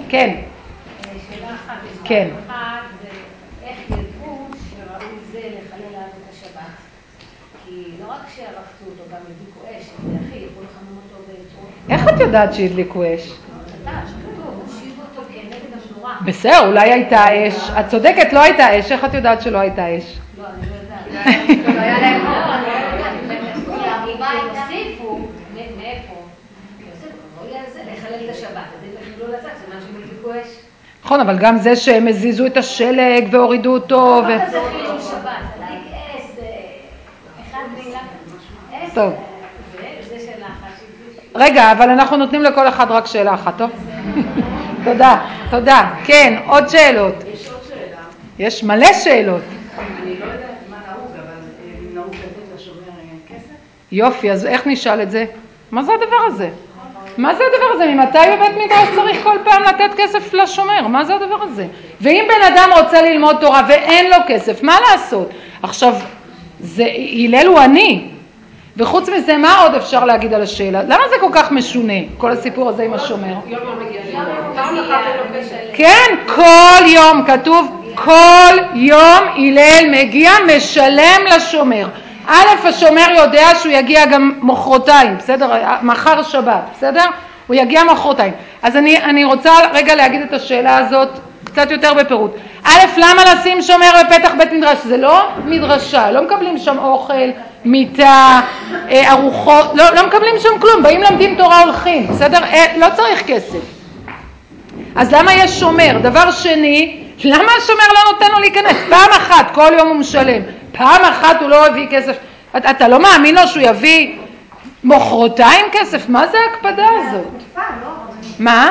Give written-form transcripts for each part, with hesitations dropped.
כן. שאלה אחת. כן. אחת זה איך ידעו שראוי זה לחלל עליו את השבת. כי לא רק שערפתו אותו, גם הדליקו אש, זה הכי, יכולו לחמם אותו בצורות. איך את יודעת שהדליקו אש? שכתוב, הושיבו אותו כנגד המנורה. בסדר, אולי הייתה אש. את צודקת, לא הייתה אש. איך את יודעת שלא הייתה אש? לא, אני לא יודעת. לא היה להם הוסיפו, מאיפה? לחלל את השבת, אז הם יחלו לצד, זה מה שהם הדליקו אש. נכון, אבל גם זה שהם הזיזו את השלג והורידו אותו לא כזה חילול שבת, להדליק אש, אחד מילה אש. טוב. וזה שאלה אחת. רגע, אבל אנחנו נותנים לכל אחד רק שאלה אחת, טוב? תודה, תודה. כן, עוד שאלות. יש עוד שאלה. יש מלא שאלות. אני לא יודעת מה נהוג, אבל נהוג לתת לשומר כסף? יופי, אז איך נשאל את זה? מה זה הדבר הזה? מה זה הדבר הזה? ממתי בבית מדרש צריך כל פעם לתת כסף לשומר? מה זה הדבר הזה? ואם בן אדם רוצה ללמוד תורה ואין לו כסף, מה לעשות? עכשיו, הלל הוא עני. וחוץ מזה, מה עוד אפשר להגיד על השאלה? למה זה כל כך משונה, כל הסיפור הזה עם השומר? כן, כל יום כתוב, כל יום הלל מגיע משלם לשומר. א', השומר יודע שהוא יגיע גם מחרתיים, בסדר? מחר שבת, בסדר? הוא יגיע מחרתיים. אז אני רוצה רגע להגיד את השאלה הזאת קצת יותר בפירוט. א', למה לשים שומר בפתח בית מדרש? זה לא מדרשה, לא מקבלים שם אוכל, מיטה, ארוחות, לא מקבלים שם כלום, באים למדים תורה הולכים, בסדר? לא צריך כסף. אז למה יש שומר? דבר שני, למה השומר לא נותן לו להיכנס? פעם אחת, כל יום הוא משלם. פעם אחת הוא לא הביא כסף. אתה לא מאמין לו שהוא יביא מחרתיים כסף? מה זה ההקפדה הזאת? מה?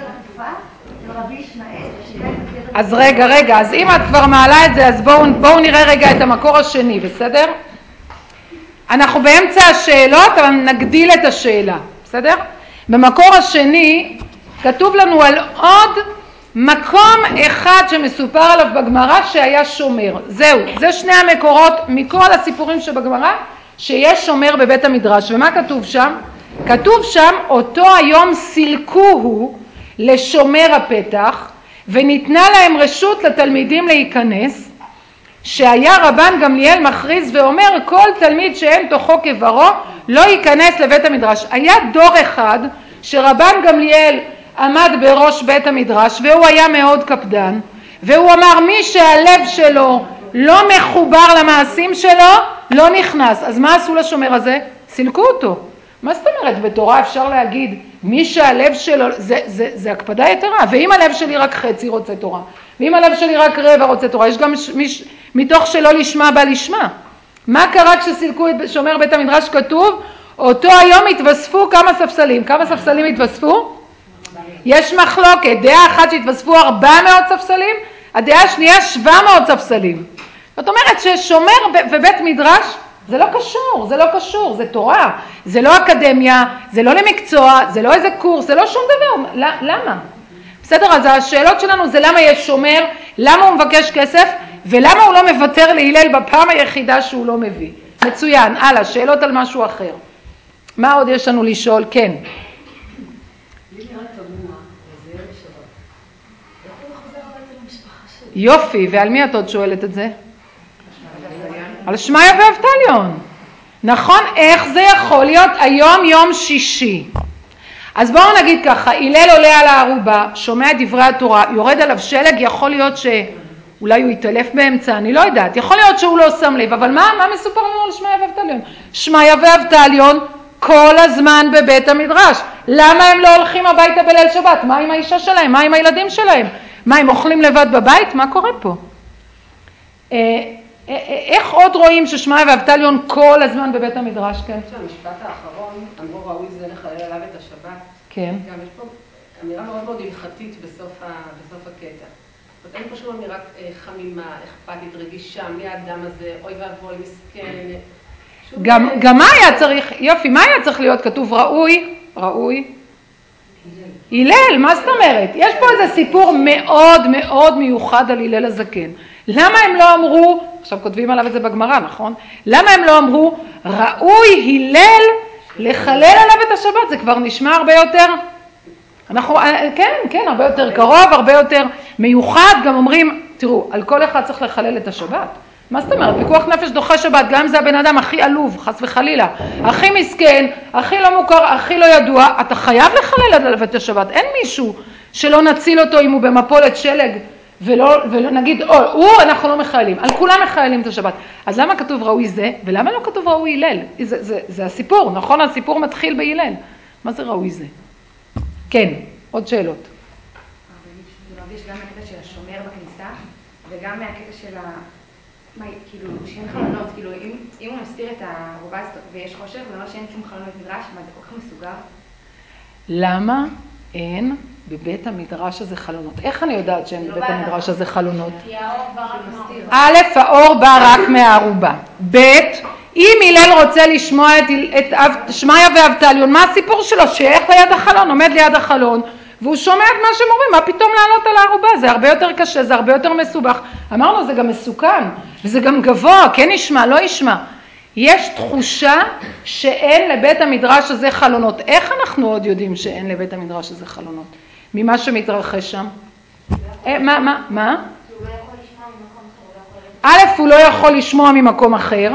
אז רגע, אז אם את כבר מעלה את זה, אז בואו נראה רגע את המקור השני, בסדר? אנחנו באמצע השאלות, אבל נגדיל את השאלה, בסדר? במקור השני כתוב לנו על עוד מקום אחד שמסופר עליו בגמרא שהיה שומר. זהו, זה שני המקורות מכל הסיפורים שבגמרא שיש שומר בבית המדרש. ומה כתוב שם? כתוב שם, אותו היום סילקוהו לשומר הפתח וניתנה להם רשות לתלמידים להיכנס, שהיה רבן גמליאל מכריז ואומר כל תלמיד שאין תוכו כברו לא ייכנס לבית המדרש. היה דור אחד שרבן גמליאל עמד בראש בית המדרש והוא היה מאוד קפדן, והוא אמר מי שהלב שלו לא מחובר למעשים שלו לא נכנס. אז מה עשו לשומר הזה? סילקו אותו. מה זאת אומרת? בתורה אפשר להגיד מי שהלב שלו, זה הקפדה יתרה. ואם הלב שלי רק חצי רוצה תורה, ואם הלב שלי רק רבע רוצה תורה, יש גם מתוך שלא לשמה בא לשמה. מה קרה כשסילקו את שומר בית המדרש? כתוב אותו היום התווספו כמה ספסלים. כמה ספסלים התווספו? יש מחלוקת, דעה אחת שהתווספו 400 ספסלים, הדעה השנייה 700 ספסלים. זאת אומרת ששומר בבית מדרש זה לא קשור, זה לא קשור, זה תורה, זה לא אקדמיה, זה לא למקצוע, זה לא איזה קורס, זה לא שום דבר. למה? בסדר, אז השאלות שלנו זה למה יש שומר, למה הוא מבקש כסף, ולמה הוא לא מוותר להלל בפעם היחידה שהוא לא מביא. מצוין, הלאה, שאלות על משהו אחר. מה עוד יש לנו לשאול? כן. יופי, ועל מי את עוד שואלת את זה? על שמעיה ואבטליון. נכון, איך זה יכול להיות היום יום שישי? אז בואו נגיד ככה, הלל עולה על הערובה, שומע דברי התורה, יורד עליו שלג, יכול להיות שאולי הוא יתעלף באמצע, אני לא יודעת, יכול להיות שהוא לא שם לב, אבל מה מסופר לנו על שמעיה ואבטליון? שמעיה ואבטליון כל הזמן בבית המדרש. למה הם לא הולכים הביתה בליל שבת? מה עם האישה שלהם? מה עם הילדים שלהם? מה, הם אוכלים לבד בבית? מה קורה פה? איך עוד רואים ששמעיה ואבטליון כל הזמן בבית המדרש? כן. המשפט האחרון, אמרו ראוי זה לחלל עליו את השבת. כן. גם יש פה אמירה מאוד מאוד הלכתית בסוף הקטע. אין פה שום אמירה חמימה, אכפתית, רגישה, מי האדם הזה, אוי ואבוי, מסכן. גם מה היה צריך, יופי, מה היה צריך להיות כתוב ראוי? הלל, מה זאת אומרת? יש פה איזה סיפור מאוד מאוד מיוחד על הלל הזקן. למה הם לא אמרו, עכשיו כותבים עליו את זה בגמרא, נכון? למה הם לא אמרו, ראוי הלל לחלל עליו את השבת? זה כבר נשמע הרבה יותר כן, הרבה יותר קרוב, הרבה יותר מיוחד, גם אומרים, תראו, על כל אחד צריך לחלל את השבת. מה זאת אומרת? פיקוח נפש דוחה שבת, גם אם זה הבן אדם הכי עלוב, חס וחלילה, הכי מסכן, הכי לא מוכר, הכי לא ידוע, אתה חייב לחלל עליו את השבת. אין מישהו שלא נציל אותו אם הוא במפולת שלג, ולא נגיד, אנחנו לא מחיילים, על כולם מחיילים את השבת. אז למה כתוב ראוי זה, ולמה לא כתוב ראוי הלל? זה הסיפור, נכון? הסיפור מתחיל בהלל. מה זה ראוי זה? כן, עוד שאלות. יש גם מהקטע של השומר בכניסה, וגם מהקטע של כאילו, שאין חלונות, כאילו, אם הוא מסתיר את הערובה הזאת ויש חושך, זה אומר שאין שום חלונות מדרש, מה זה כל כך מסוגר? למה אין בבית המדרש הזה חלונות? איך אני יודעת שאין בבית המדרש הזה חלונות? כי האור בא רק מהערובה. א', האור בא רק מהערובה. ב', אם הלל רוצה לשמוע את שמעיה ואבטליון, מה הסיפור שלו? שאיך ליד החלון, עומד ליד החלון, והוא שומע את מה שהם אומרים, מה פתאום לעלות על הערובה? זה הרבה יותר קשה, זה הרבה יותר מסובך. אמרנו, זה גם מסוכן, וזה גם גבוה, כן ישמע, לא ישמע. יש תחושה שאין לבית המדרש הזה חלונות. איך אנחנו עוד יודעים שאין לבית המדרש הזה חלונות? ממה שמתרחש שם? מה? א', הוא לא יכול לשמוע ממקום אחר.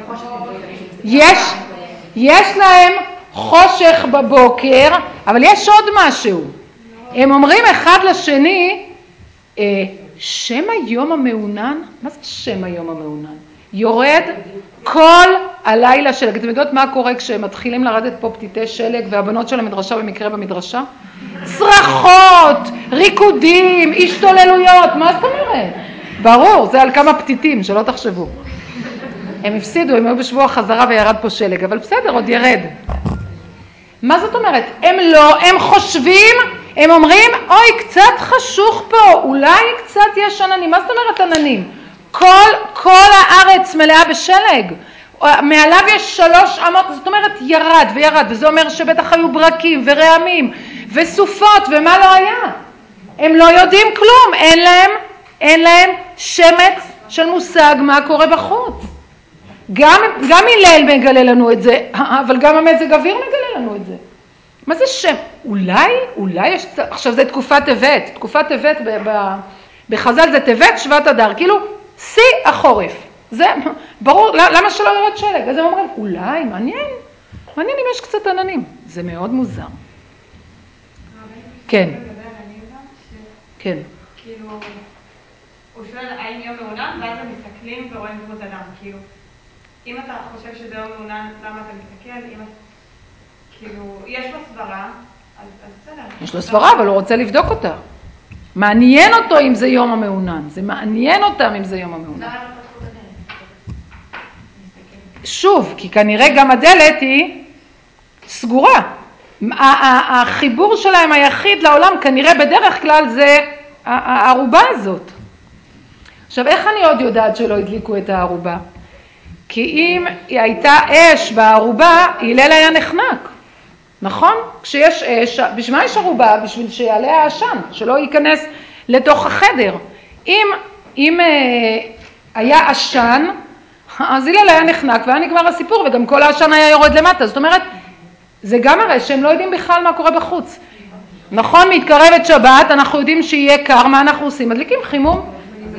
יש להם חושך בבוקר, אבל יש עוד משהו. הם אומרים אחד לשני, שם היום המעונן, מה זה שם היום המעונן? יורד כל הלילה שלג. אתם יודעות מה קורה כשהם מתחילים לרדת פה פתיתי שלג והבנות של המדרשה במקרה במדרשה? צרחות, ריקודים, השתוללויות, מה זאת אומרת? ברור, זה על כמה פתיתים, שלא תחשבו. הם הפסידו, הם היו בשבוע חזרה וירד פה שלג, אבל בסדר, עוד ירד. מה זאת אומרת? הם חושבים, הם אומרים, אוי, קצת חשוך פה, אולי קצת יש עננים. מה זאת אומרת עננים? כל הארץ מלאה בשלג. מעליו יש 3 אמות, זאת אומרת ירד וירד, וזה אומר שבטח היו ברקים ורעמים וסופות ומה לא היה. הם לא יודעים כלום, אין להם שמץ של מושג מה קורה בחוץ. גם הלל מגלה לנו את זה, אבל גם המזג אוויר מגלה לנו את זה. מה זה שם? אולי יש, עכשיו זה תקופת טבת, תקופת טבת בחז"ל זה טבת שבט אדר, כאילו שיא החורף. זה ברור, למה שלא ירד שלג? אז הם אומרים, אולי, מעניין אם יש קצת עננים. זה מאוד מוזר. כן. כן. כאילו, הוא שואל האם יום מעונן, ואז הם מסתכלים ורואים דמות אדם. כאילו, אם אתה חושב שזה יום מעונן, למה אתה מסתכל? כאילו, יש לו סברה, אז בסדר. יש לו סברה, אבל הוא רוצה לבדוק אותה. מעניין אותו אם זה יום המעונן. זה מעניין אותם אם זה יום המעונן. שוב, כי כנראה גם הדלת היא סגורה. החיבור שלהם היחיד לעולם כנראה בדרך כלל זה הערובה הזאת. עכשיו, איך אני עוד יודעת שלא הדליקו את הערובה? כי אם הייתה אש בערובה, הלל היה נחנק. נכון? כשיש אש, בשביל מה יש ערובה? בשביל שיעלה העשן, שלא ייכנס לתוך החדר. אם היה עשן, אז הלל היה נחנק והיה נגמר הסיפור, וגם כל העשן היה יורד למטה. זאת אומרת, זה גם הרי שהם לא יודעים בכלל מה קורה בחוץ. נכון, מתקרבת שבת, אנחנו יודעים שיהיה קר, מה אנחנו עושים? מדליקים חימום?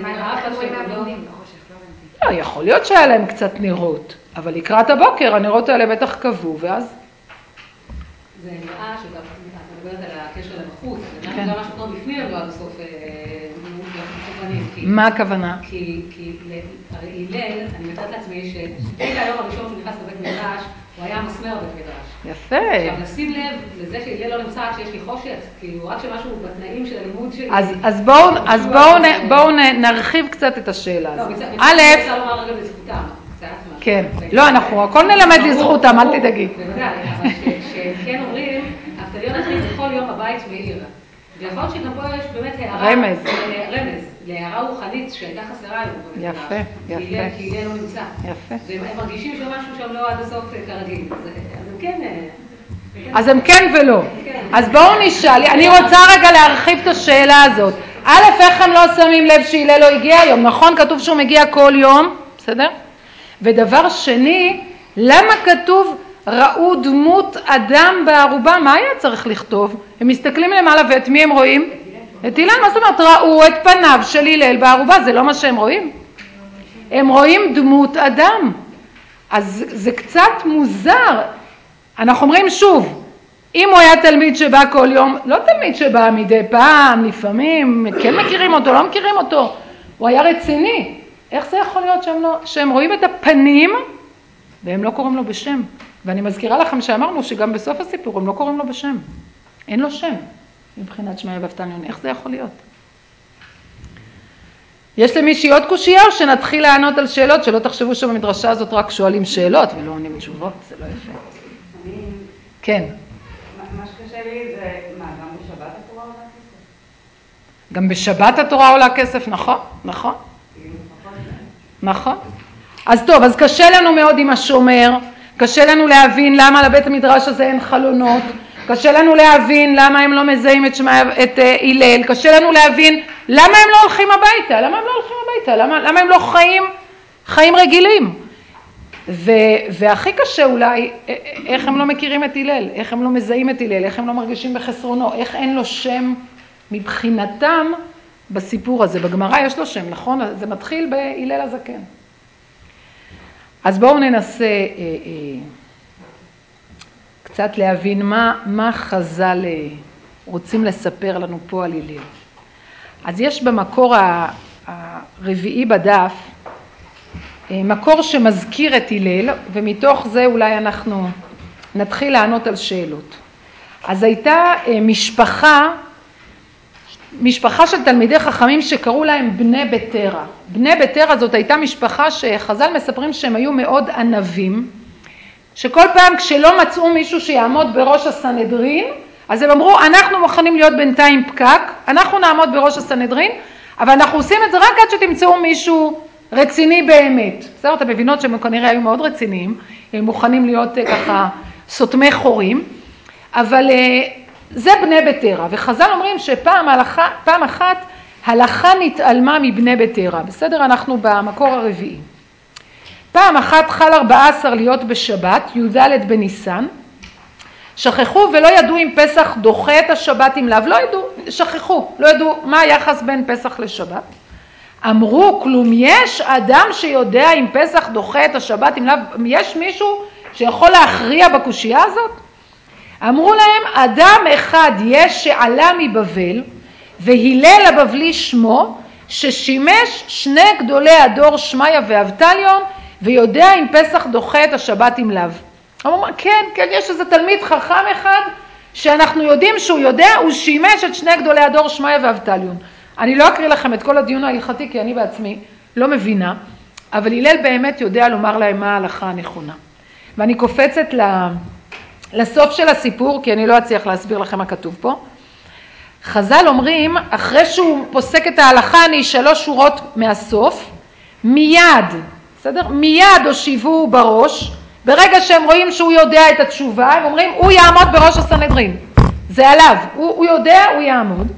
לא, יכול להיות שהיה להם קצת נרות, אבל לקראת הבוקר הנרות האלה בטח קבעו, ואז... זה נראה שאתה מדברת על הקשר לבחוץ, זה נראה גם משהו כמו בפנים, לא עד הסוף מכוונים. מה הכוונה? כי הרי הלל, אני מתארת לעצמי שפתאום היום הראשון שהוא נכנס לבית מדרש, הוא היה מסמר בית מדרש. יפה. עכשיו, לשים לב לזה שהלל לא נמצא שיש לי חושך, כאילו רק שמשהו בתנאים של הלימוד שלי... אז בואו נרחיב קצת את השאלה הזאת. א', אני רוצה לומר רגע לזכותם. כן, לא, אנחנו הכל נלמד לזכותם, אל תדאגי. בוודאי, אבל שכן אומרים, אבטליון הכניס בכל יום הבית מאיר. ויכול להיות שגם פה יש באמת הערה... רמז, להערה רוחנית שהייתה חסרה היום. יפה, יפה. כי הלל לא נמצא. יפה. והם מרגישים שמשהו שם לא עד הסוף כרגיל. אז הם כן ולא. אז בואו נשאל, אני רוצה רגע להרחיב את השאלה הזאת. א', איך הם לא שמים לב שהלל לא הגיע היום? נכון, כתוב שהוא מגיע כל יום, בסדר? ודבר שני, למה כתוב ראו דמות אדם בערובה, מה היה צריך לכתוב? הם מסתכלים למעלה ואת מי הם רואים? את הלל. מה זאת אומרת? ראו את פניו של הלל בערובה, זה לא מה שהם רואים? הם רואים דמות אדם. אז זה קצת מוזר. אנחנו אומרים שוב, אם הוא היה תלמיד שבא כל יום, לא תלמיד שבא מדי פעם, לפעמים, כן מכירים אותו, לא מכירים אותו, הוא היה רציני. איך זה יכול להיות שהם רואים את הפנים והם לא קוראים לו בשם? ואני מזכירה לכם שאמרנו שגם בסוף הסיפור הם לא קוראים לו בשם. אין לו שם מבחינת שמעיה ואבטליון. איך זה יכול להיות? יש למישהי עוד קושייה או שנתחיל לענות על שאלות? שלא תחשבו שבמדרשה הזאת רק שואלים שאלות ולא עונים תשובות, זה לא יפה. כן. מה שקשה לי זה, גם בשבת התורה עולה כסף? גם בשבת התורה עולה כסף, נכון, נכון. נכון. אז טוב, אז קשה לנו מאוד עם השומר, קשה לנו להבין למה לבית המדרש הזה אין חלונות, קשה לנו להבין למה הם לא מזהים את הלל, קשה לנו להבין למה הם לא הולכים הביתה, למה הם לא חיים רגילים. והכי קשה אולי, איך הם לא מכירים את הלל, איך הם לא מזהים את הלל, איך הם לא מרגישים בחסרונו, איך אין לו שם מבחינתם בסיפור הזה. בגמרא יש לו שם, נכון? זה מתחיל בהלל הזקן. אז בואו ננסה קצת להבין מה חז"ל רוצים לספר לנו פה על הלל. אז יש במקור הרביעי בדף, מקור שמזכיר את הלל, ומתוך זה אולי אנחנו נתחיל לענות על שאלות. אז הייתה משפחה של תלמידי חכמים שקראו להם בני בתרה. בני בתרה זאת הייתה משפחה שחז"ל מספרים שהם היו מאוד ענבים, שכל פעם כשלא מצאו מישהו שיעמוד בראש הסנהדרין, אז הם אמרו, אנחנו מוכנים להיות בינתיים פקק, אנחנו נעמוד בראש הסנהדרין, אבל אנחנו עושים את זה רק עד שתמצאו מישהו רציני באמת. בסדר, אתם מבינות שהם כנראה היו מאוד רציניים, הם מוכנים להיות ככה סותמי חורים, אבל זה בני בתרה, וחז"ל אומרים שפעם אחת הלכה נתעלמה מבני בתרה, בסדר? אנחנו במקור הרביעי. פעם אחת חל 14 להיות בשבת, י"ד בניסן, שכחו ולא ידעו אם פסח דוחה את השבת אם לאו, לא ידעו מה היחס בין פסח לשבת. אמרו, כלום יש אדם שיודע אם פסח דוחה את השבת אם לאו, יש מישהו שיכול להכריע בקושייה הזאת? אמרו להם, אדם אחד יש שעלה מבבל, והלל הבבלי שמו, ששימש שני גדולי הדור שמעיה ואבטליון, ויודע אם פסח דוחה את השבת אם לאו. אמרו, כן, יש איזה תלמיד חכם אחד, שאנחנו יודעים שהוא יודע, הוא שימש את שני גדולי הדור שמעיה ואבטליון. אני לא אקריא לכם את כל הדיון ההלכתי, כי אני בעצמי לא מבינה, אבל הלל באמת יודע לומר להם מה ההלכה הנכונה. ואני קופצת לסוף של הסיפור, כי אני לא אצליח להסביר לכם מה כתוב פה. חז"ל אומרים, אחרי שהוא פוסק את ההלכה, אני 3 שורות מהסוף, מיד, בסדר? מיד הושיבו בראש, ברגע שהם רואים שהוא יודע את התשובה, הם אומרים, הוא יעמוד בראש הסנהדרין. זה עליו, הוא יודע, הוא יעמוד.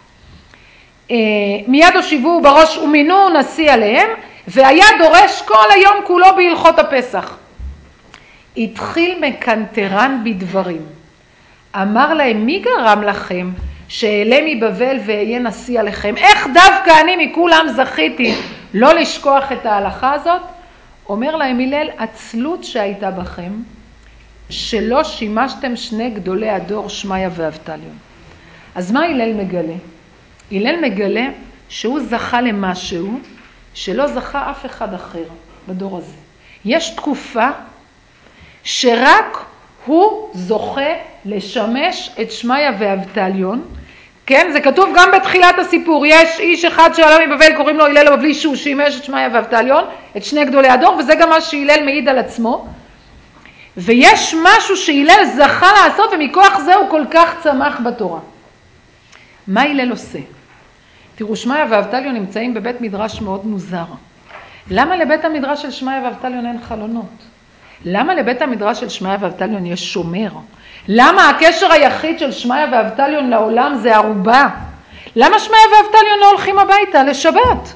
מיד הושיבו בראש ומינו נשיא עליהם, והיה דורש כל היום כולו בהלכות הפסח. התחיל מקנטרן בדברים. אמר להם, מי גרם לכם שאעלה מבבל ואהיה נשיא עליכם? איך דווקא אני מכולם זכיתי לא לשכוח את ההלכה הזאת? אומר להם הלל, עצלות שהייתה בכם, שלא שימשתם שני גדולי הדור שמעיה ואבטליון. אז מה הלל מגלה? הלל מגלה שהוא זכה למשהו שלא זכה אף אחד אחר בדור הזה. יש תקופה שרק הוא זוכה לשמש את שמעיה ואבטליון, כן? זה כתוב גם בתחילת הסיפור. יש איש אחד שעלה מבבל, קוראים לו הלל הבבלי, שהוא שימש את שמעיה ואבטליון, את שני גדולי הדור, וזה גם מה שהלל מעיד על עצמו. ויש משהו שהלל זכה לעשות, ומכוח זה הוא כל כך צמח בתורה. מה הלל עושה? תראו, שמעיה ואבטליון נמצאים בבית מדרש מאוד מוזר. למה לבית המדרש של שמעיה ואבטליון אין חלונות? למה לבית המדרש של שמעיה ואבטליון יש שומר? למה הקשר היחיד של שמעיה ואבטליון לעולם זה ערובה? למה שמעיה ואבטליון לא הולכים הביתה לשבת?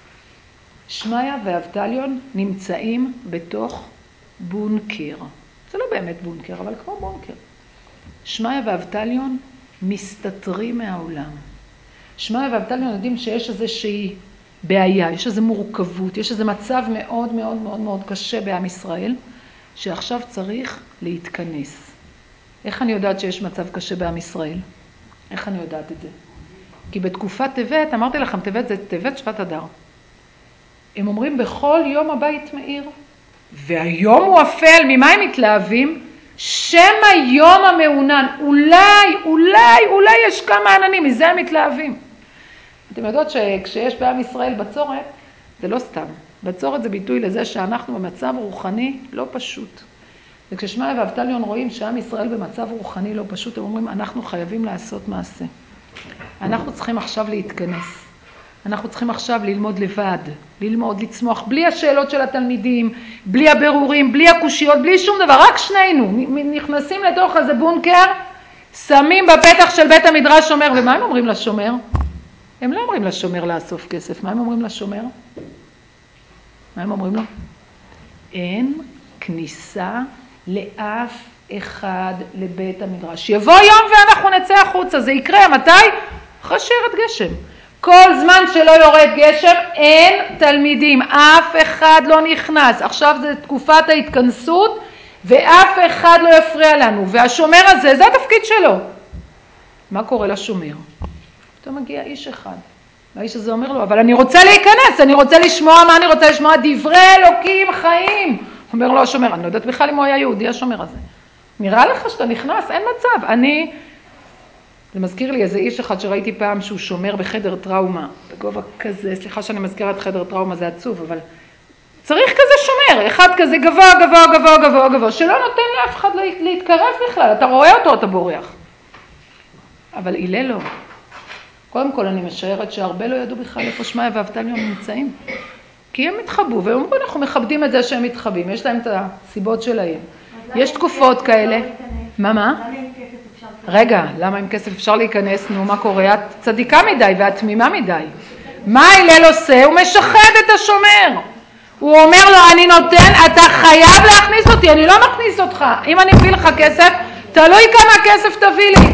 שמעיה ואבטליון נמצאים בתוך בונקר. זה לא באמת בונקר, אבל כמו בונקר. שמעיה ואבטליון מסתתרים מהעולם. שמעיה ואבטליון יודעים שיש איזושהי בעיה, יש איזו מורכבות, יש איזה מצב מאוד מאוד מאוד מאוד קשה בעם ישראל, שעכשיו צריך להתכנס. איך אני יודעת שיש מצב קשה בעם ישראל? איך אני יודעת את זה? כי בתקופת טבת, אמרתי לכם, טבת זה טבת שבט אדר. הם אומרים בכל יום הבית מאיר, והיום הוא אפל, ממה הם מתלהבים? שם היום המעונן, אולי יש כמה עננים, מזה הם מתלהבים. אתם יודעות שכשיש בעם ישראל בצורת, זה לא סתם. בצורת זה ביטוי לזה שאנחנו במצב רוחני לא פשוט. וכששמעיה ואבטליון רואים שעם ישראל במצב רוחני לא פשוט, הם אומרים, אנחנו חייבים לעשות מעשה. אנחנו צריכים עכשיו להתכנס. אנחנו צריכים עכשיו ללמוד לבד, ללמוד, לצמוח, בלי השאלות של התלמידים, בלי הבירורים, בלי הקושיות, בלי שום דבר, רק שנינו נכנסים לתוך איזה בונקר, שמים בפתח של בית המדרש שומר, ומה הם אומרים לשומר? הם לא אומרים לשומר לאסוף כסף, מה הם אומרים לשומר? מה הם אומרים לו? אין כניסה לאף אחד לבית המדרש. יבוא יום ואנחנו נצא החוצה, זה יקרה, מתי? אחרי שירד גשם. כל זמן שלא יורד גשם, אין תלמידים, אף אחד לא נכנס. עכשיו זה תקופת ההתכנסות, ואף אחד לא יפריע לנו. והשומר הזה, זה התפקיד שלו. מה קורה לשומר? פתאום מגיע איש אחד. והאיש הזה אומר לו, אבל אני רוצה להיכנס, אני רוצה לשמוע מה אני רוצה לשמוע, דברי אלוקים חיים. אומר לו השומר, אני לא יודעת בכלל אם הוא היה יהודי השומר הזה. נראה לך שאתה נכנס, אין מצב. זה מזכיר לי איזה איש אחד שראיתי פעם שהוא שומר בחדר טראומה, בגובה כזה, סליחה שאני מזכירה את חדר טראומה, זה עצוב, אבל צריך כזה שומר, אחד כזה גבוה, גבוה, גבוה, גבוה, גבוה, שלא נותן לאף אחד להתקרב בכלל, אתה רואה אותו, אתה בורח. אבל הלל לא. קודם כל אני משערת שהרבה לא ידעו בכלל איפה שמעיה ואבטליון נמצאים. כי הם התחבאו, והם אומרים, אנחנו מכבדים את זה שהם מתחבאים, יש להם את הסיבות שלהם. יש תקופות כאלה. מה? רגע, למה עם כסף אפשר להיכנס? נו, מה קורה? את צדיקה מדי ואת תמימה מדי. מה הלל עושה? הוא משחד את השומר. הוא אומר לו, אני נותן, אתה חייב להכניס אותי, אני לא מכניס אותך. אם אני מביא לך כסף, תלוי כמה כסף תביא לי.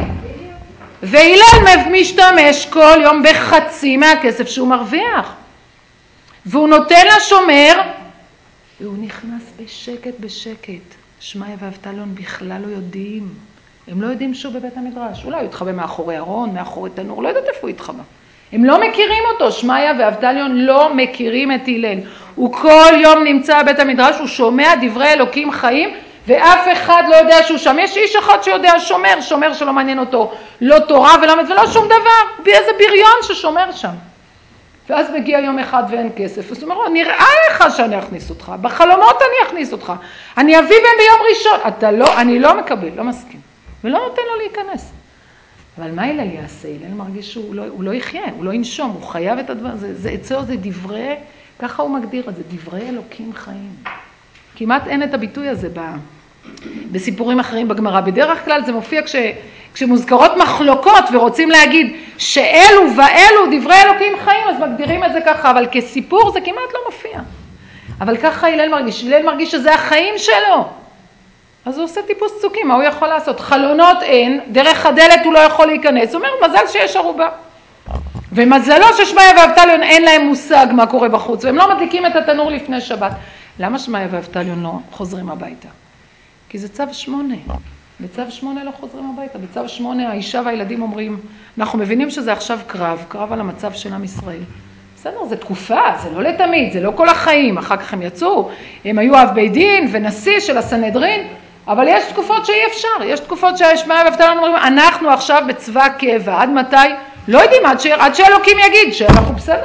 והלל משתמש כל יום בחצי מהכסף שהוא מרוויח. והוא נותן לשומר, והוא נכנס בשקט בשקט. שמעיה ואבטליון בכלל לא יודעים. הם לא יודעים שהוא בבית המדרש. אולי הוא יתחבא מאחורי ארון, מאחורי תנור, לא יודעת איפה הוא יתחבא. הם לא מכירים אותו, שמעיה ואבטליון לא מכירים את הלל. הוא כל יום נמצא בבית המדרש, הוא שומע דברי אלוקים חיים, ואף אחד לא יודע שהוא שם. יש איש אחד שיודע, שומר שלא מעניין אותו, לא תורה ולא שום דבר, באיזה בריון ששומר שם. ואז מגיע יום אחד ואין כסף, אז הוא אומר, נראה לך שאני אכניס אותך, בחלומות אני אכניס אותך, אני אביא בהם ביום ראשון, אני לא מקבל, לא מסכים, ולא נותן לו להיכנס. אבל מה הלל יעשה? הלל מרגיש שהוא לא יחיה, הוא לא ינשום, הוא חייב את הדבר, זה אצלו זה דברי, ככה הוא מגדיר את זה, דברי אלוקים חיים. כמעט אין את הביטוי הזה בסיפורים אחרים בגמרא, בדרך כלל זה מופיע כשמוזכרות מחלוקות ורוצים להגיד שאלו ואלו דברי אלוקים חיים, אז מגדירים את זה ככה, אבל כסיפור זה כמעט לא מופיע. אבל ככה הלל מרגיש שזה החיים שלו. אז הוא עושה טיפוס צוקים, מה הוא יכול לעשות? חלונות אין, דרך הדלת הוא לא יכול להיכנס, הוא אומר מזל שיש ערובה. ומזלו ששמעיה ואבטליון אין להם מושג מה קורה בחוץ, והם לא מדליקים את התנור לפני שבת. למה שמעיה ואבטליון לא חוזרים הביתה? כי זה צו 8. בצו 8 לא חוזרים הביתה. בצו 8 האישה והילדים אומרים, אנחנו מבינים שזה עכשיו קרב על המצב של עם ישראל. בסדר, זה תקופה, זה לא לתמיד, זה לא כל החיים. אחר כך הם יצאו, הם היו אב בית דין ונשיא של הסנהדרין, אבל יש תקופות שאי אפשר. יש תקופות ששמעיה ואבטליון אומרים, אנחנו עכשיו בצבא קבע. עד מתי? לא יודעים, עד שאלוקים יגיד שאנחנו בסדר.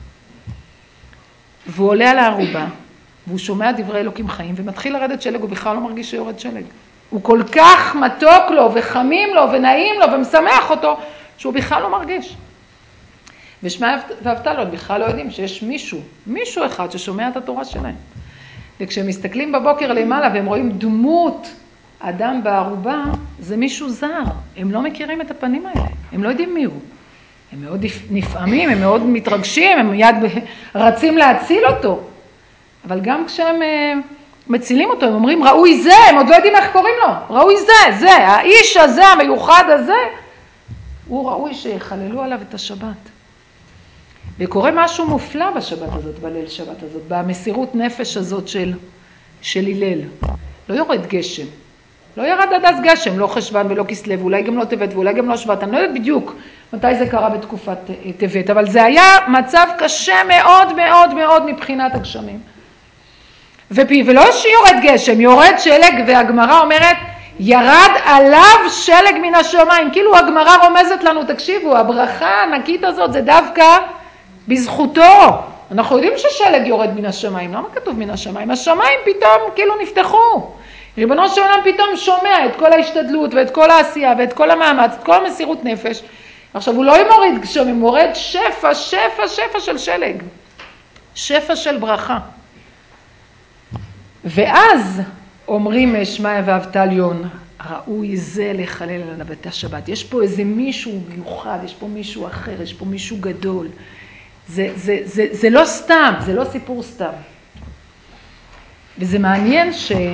והוא עולה על הערובה, והוא שומע דברי אלוקים חיים, ומתחיל לרדת שלג, הוא בכלל לא מרגיש שיורד שלג. הוא כל כך מתוק לו, וחמים לו, ונעים לו, ומשמח אותו, שהוא בכלל לא מרגיש. ושמעיה ואבטליון בכלל לא יודעים שיש מישהו אחד ששומע את התורה שלהם. וכשהם מסתכלים בבוקר למעלה, והם רואים דמות אדם בערובה, זה מישהו זר. הם לא מכירים את הפנים האלה, הם לא יודעים מי הוא. הם מאוד נפעמים, הם מאוד מתרגשים, הם מיד רצים להציל אותו. אבל גם כשהם מצילים אותו, הם אומרים ראוי זה, הם עוד לא יודעים איך קוראים לו, ראוי זה, האיש הזה, המיוחד הזה, הוא ראוי שיחללו עליו את השבת. וקורה משהו מופלא בשבת הזאת, בליל שבת הזאת, במסירות נפש הזאת של הלל. לא יורד גשם, לא ירד עד אז גשם, לא חשבן ולא כסלו, ואולי גם לא טבת ואולי גם לא שבט, אני לא יודעת בדיוק מתי זה קרה בתקופת טבת, אבל זה היה מצב קשה מאוד מאוד מאוד מבחינת הגשמים. ולא שיורד גשם, יורד שלג, והגמרא אומרת, ירד עליו שלג מן השמיים, כאילו הגמרא רומזת לנו, תקשיבו, הברכה הענקית הזאת זה דווקא בזכותו. אנחנו יודעים ששלג יורד מן השמיים, למה כתוב מן השמיים? השמיים פתאום כאילו נפתחו. ריבונו של עולם פתאום שומע את כל ההשתדלות ואת כל העשייה ואת כל המאמץ, את כל המסירות נפש. עכשיו הוא לא מוריד גשם, הוא מוריד שפע של שלג. שפע של ברכה. ואז אומרים שמעיה ואבטליון, ראוי זה לחלל עליו את השבת. יש פה איזה מישהו מיוחד, יש פה מישהו אחר, יש פה מישהו גדול. זה לא סתם, זה לא סיפור סתם. וזה מעניין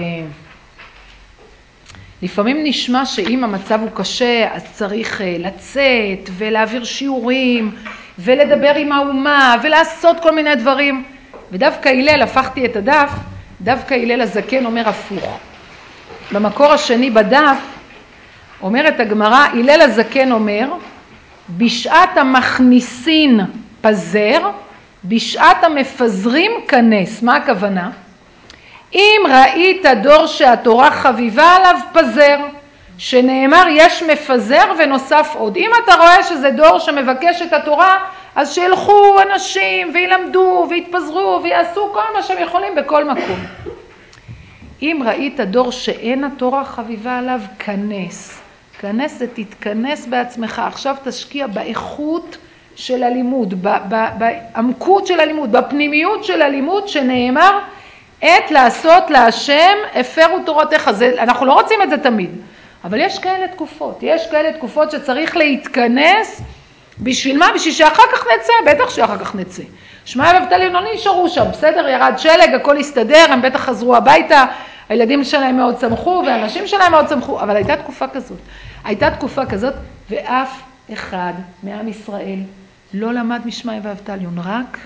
לפעמים נשמע שאם המצב הוא קשה, אז צריך לצאת ולהעביר שיעורים ולדבר עם האומה ולעשות כל מיני דברים. ודווקא הלל, הפכתי את הדף, דווקא הלל הזקן אומר הפוך. במקור השני בדף אומרת הגמרא, הלל הזקן אומר, בשעת המכניסין פזר, בשעת המפזרים כנס. מה הכוונה? אם ראית דור שהתורה חביבה עליו פזר, שנאמר יש מפזר ונוסף עוד. אם אתה רואה שזה דור שמבקש את התורה, אז שילכו אנשים וילמדו ויתפזרו ויעשו כל מה שהם יכולים בכל מקום. אם ראית דור שאין התורה חביבה עליו, כנס. כנס זה תתכנס בעצמך. עכשיו תשקיע באיכות של הלימוד, בעמקות של הלימוד, בפנימיות של הלימוד שנאמר, עת לעשות להשם הפרו תורתך. אנחנו לא רוצים את זה תמיד, אבל יש כאלה תקופות. יש כאלה תקופות שצריך להתכנס. בשביל מה? בשביל שאחר כך נצא, בטח שאחר כך נצא. שמעיה ואבטליון לא נשארו שם, בסדר, ירד שלג, הכל הסתדר, הם בטח חזרו הביתה, הילדים שלהם מאוד שמחו, והאנשים שלהם מאוד שמחו, אבל הייתה תקופה כזאת. הייתה תקופה כזאת, ואף אחד מעם ישראל לא למד משמעיה ואבטליון,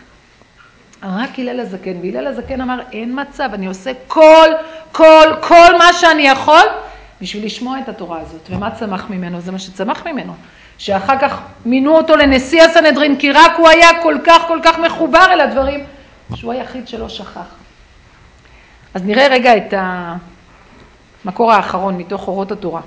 רק הלל הזקן, והלל הזקן אמר, אין מצב, אני עושה כל מה שאני יכול, בשביל לשמוע את התורה הזאת. ומה צמח ממנו? זה מה שצמח ממנו. שאחר כך מינו אותו לנשיא הסנהדרין, כי רק הוא היה כל כך מחובר אל הדברים, שהוא היחיד שלא שכח. אז נראה רגע את המקור האחרון מתוך אורות התורה.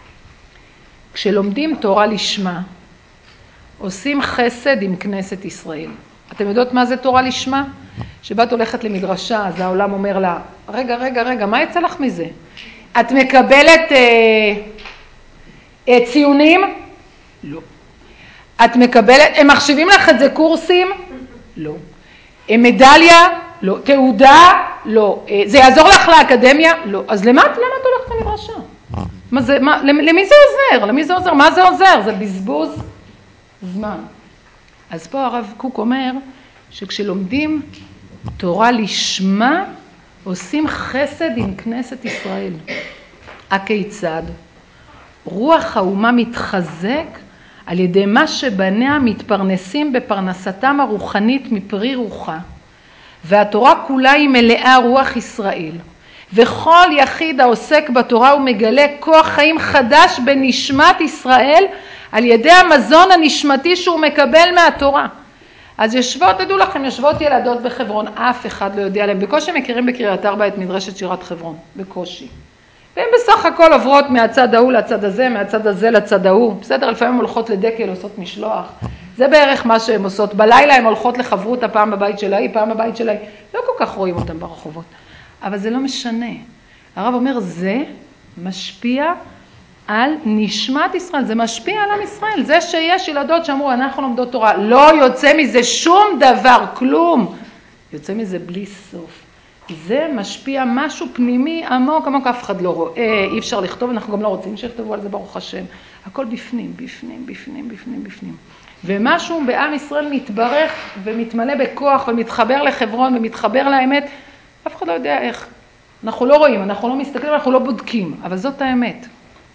כשלומדים תורה לשמה, עושים חסד עם כנסת ישראל. אתם יודעות מה זה תורה לשמה? שבת הולכת למדרשה, אז העולם אומר לה, רגע, מה יצא לך מזה? את מקבלת ציונים? לא. את מקבלת, הם מחשיבים לך את זה קורסים? לא. מדליה? לא. תעודה? לא. זה יעזור לך לאקדמיה? לא. אז למה את הולכת למדרשה? למי זה עוזר? מה זה עוזר? זה בזבוז זמן. אז פה הרב קוק אומר שכשלומדים תורה לשמה, עושים חסד עם כנסת ישראל. הכיצד? רוח האומה מתחזק על ידי מה שבניה מתפרנסים בפרנסתם הרוחנית מפרי רוחה, והתורה כולה היא מלאה רוח ישראל, וכל יחיד העוסק בתורה הוא מגלה כוח חיים חדש בנשמת ישראל על ידי המזון הנשמתי שהוא מקבל מהתורה. אז תדעו לכם, יושבות ילדות בחברון, אף אחד לא יודע להם, בקושי מכירים בקריית ארבע את מדרשת שירת חברון, בקושי. והן בסך הכל עוברות מהצד ההוא לצד הזה, מהצד הזה לצד ההוא. בסדר, לפעמים הולכות לדקל, עושות משלוח. זה בערך מה שהן עושות. בלילה הן הולכות לחברותה, פעם בבית שלה, פעם בבית שלה. לא כל כך רואים אותם ברחובות. אבל זה לא משנה. הרב אומר, זה משפיע על נשמת ישראל. זה משפיע על עם ישראל. זה שיש ילדות שאמרו, אנחנו לומדות תורה. לא יוצא מזה שום דבר, כלום. יוצא מזה בלי סוף. זה משפיע משהו פנימי עמוק, אף אחד לא רואה, אי אפשר לכתוב, אנחנו גם לא רוצים שיכתבו על זה ברוך השם. הכל בפנים. ומשהו בעם ישראל מתברך ומתמלא בכוח ומתחבר לחברון ומתחבר לאמת, אף אחד לא יודע איך. אנחנו לא רואים, אנחנו לא מסתכלים, אנחנו לא בודקים, אבל זאת האמת.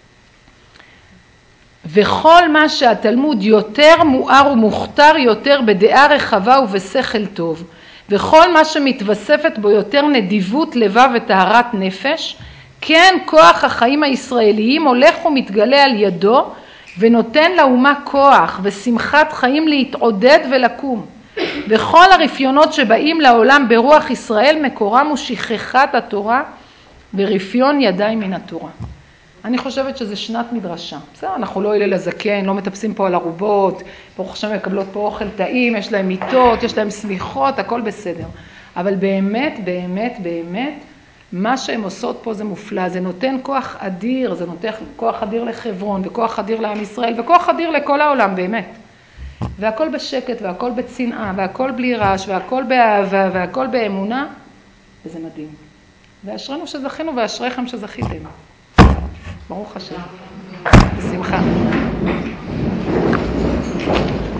וכל מה שהתלמוד יותר מואר ומוכתר יותר בדעה רחבה ובשכל טוב, וכל מה שמתווספת בו יותר נדיבות לבב וטהרת נפש, כן כוח החיים הישראליים הולך ומתגלה על ידו, ונותן לאומה כוח ושמחת חיים להתעודד ולקום. וכל הרפיונות שבאים לעולם ברוח ישראל מקורם הוא שכחת התורה ורפיון ידיים מן התורה. אני חושבת שזה שנת מדרשה. בסדר, אנחנו לא הלל הזקן, לא מטפסים פה על ערובות, ברוך השם מקבלות פה אוכל טעים, יש להם מיטות, יש להם סמיכות, הכל בסדר. אבל באמת, באמת, באמת, מה שהן עושות פה זה מופלא, זה נותן כוח אדיר, זה נותן כוח אדיר לחברון, וכוח אדיר לעם ישראל, וכוח אדיר לכל העולם, באמת. והכל בשקט, והכל בצנעה, והכל בלי רעש, והכל באהבה, והכל באמונה, וזה מדהים. ואשרינו שזכינו, ואשריכם שזכיתם. ברוך השם. בשמחה.